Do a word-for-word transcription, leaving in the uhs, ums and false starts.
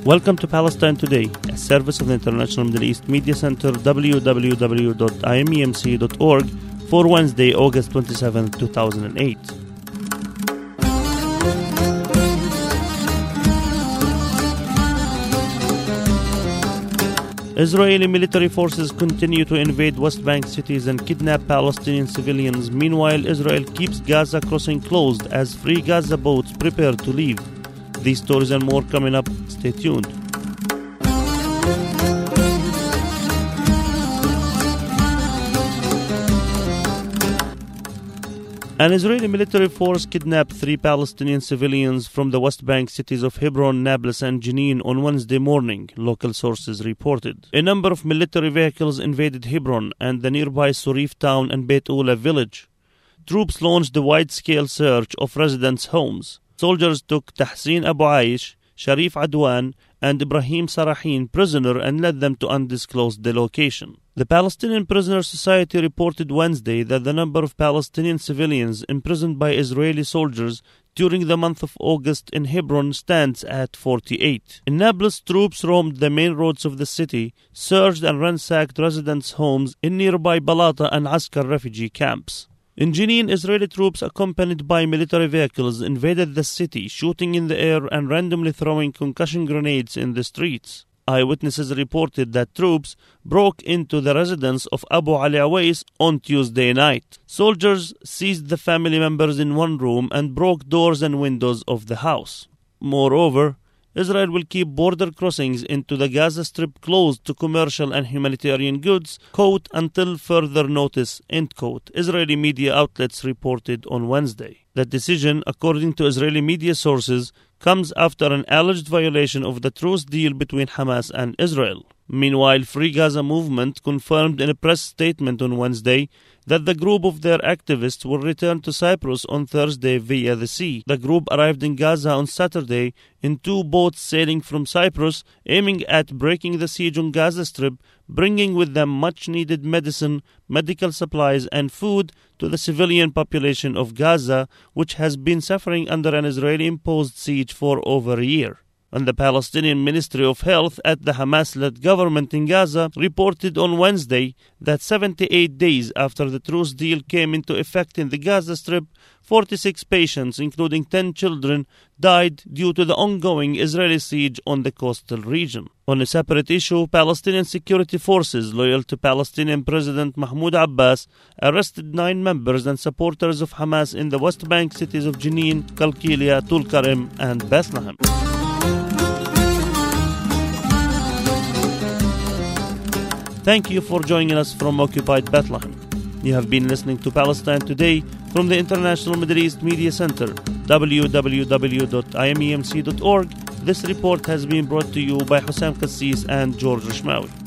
Welcome to Palestine Today, a service of the International Middle East Media Center, w w w dot i m e m c dot org, for Wednesday, August twenty-seventh, two thousand eight. Israeli military forces continue to invade West Bank cities and kidnap Palestinian civilians. Meanwhile, Israel keeps Gaza crossing closed as Free Gaza boats prepare to leave. These stories and more coming up. Stay tuned. An Israeli military force kidnapped three Palestinian civilians from the West Bank cities of Hebron, Nablus, and Jenin on Wednesday morning, local sources reported. A number of military vehicles invaded Hebron and the nearby Surif town and Beit Ula village. Troops launched a wide-scale search of residents' homes. Soldiers took Tahsin Abu Aish, Sharif Adwan, and Ibrahim Sarahin prisoner and led them to undisclosed location. The Palestinian Prisoner Society reported Wednesday that the number of Palestinian civilians imprisoned by Israeli soldiers during the month of August in Hebron stands at forty-eight. In Nablus, troops roamed the main roads of the city, searched and ransacked residents' homes in nearby Balata and Askar refugee camps. In Jenin, Israeli troops accompanied by military vehicles invaded the city, shooting in the air and randomly throwing concussion grenades in the streets. Eyewitnesses reported that troops broke into the residence of Abu Ali Awais on Tuesday night. Soldiers seized the family members in one room and broke doors and windows of the house. Moreover, Israel will keep border crossings into the Gaza Strip closed to commercial and humanitarian goods, quote, until further notice, end quote, Israeli media outlets reported on Wednesday. The decision, according to Israeli media sources, comes after an alleged violation of the truce deal between Hamas and Israel. Meanwhile, Free Gaza movement confirmed in a press statement on Wednesday that the group of their activists will return to Cyprus on Thursday via the sea. The group arrived in Gaza on Saturday in two boats sailing from Cyprus, aiming at breaking the siege on Gaza Strip, bringing with them much-needed medicine, medical supplies, and food to the civilian population of Gaza, which has been suffering under an Israeli-imposed siege for over a year. And the Palestinian Ministry of Health at the Hamas-led government in Gaza reported on Wednesday that seventy-eight days after the truce deal came into effect in the Gaza Strip, forty-six patients, including ten children, died due to the ongoing Israeli siege on the coastal region. On a separate issue, Palestinian security forces loyal to Palestinian President Mahmoud Abbas arrested nine members and supporters of Hamas in the West Bank cities of Jenin, Qalqilia, Tulkarem, and Bethlehem. Thank you for joining us from occupied Bethlehem. You have been listening to Palestine Today from the International Middle East Media Center, w w w dot i m e m c dot org. This report has been brought to you by Hussam Kassis and George Rishmawi.